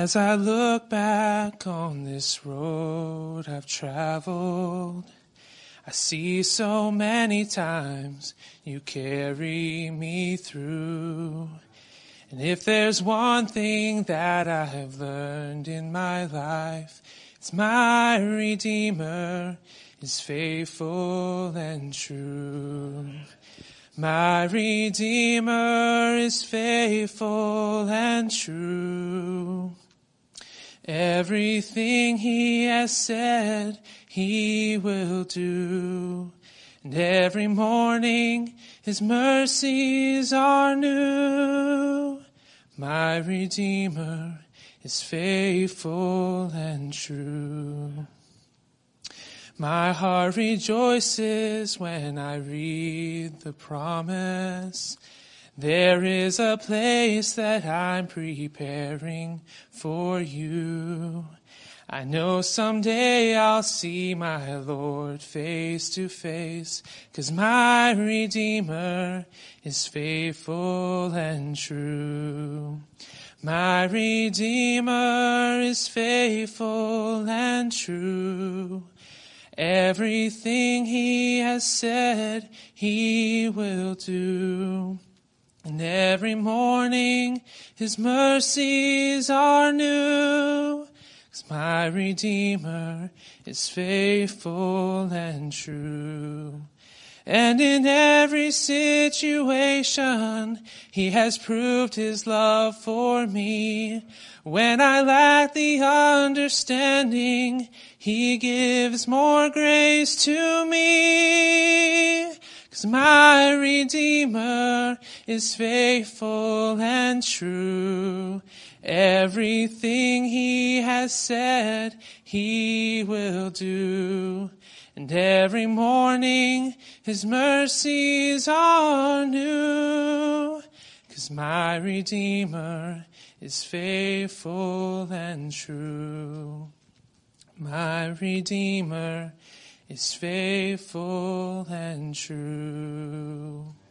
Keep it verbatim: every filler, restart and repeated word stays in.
As I look back on this road I've traveled, I see so many times you carry me through. And if there's one thing that I have learned in my life, it's my Redeemer is faithful and true. My Redeemer is faithful and true. Everything he has said, he will do. And every morning his mercies are new. My Redeemer is faithful and true. My heart rejoices when I read the promise. There is a place that I'm preparing for you. I know someday I'll see my Lord face to face, 'cause my Redeemer is faithful and true. My Redeemer is faithful and true. Everything he has said, he will do. And every morning his mercies are new. 'Cause my Redeemer is faithful and true. And in every situation he has proved his love for me. When I lack the understanding, he gives more grace to me. 'Cause my Redeemer is faithful and true. Everything he has said, he will do. And every morning his mercies are new. 'Cause my Redeemer is faithful and true. My Redeemer is faithful and true.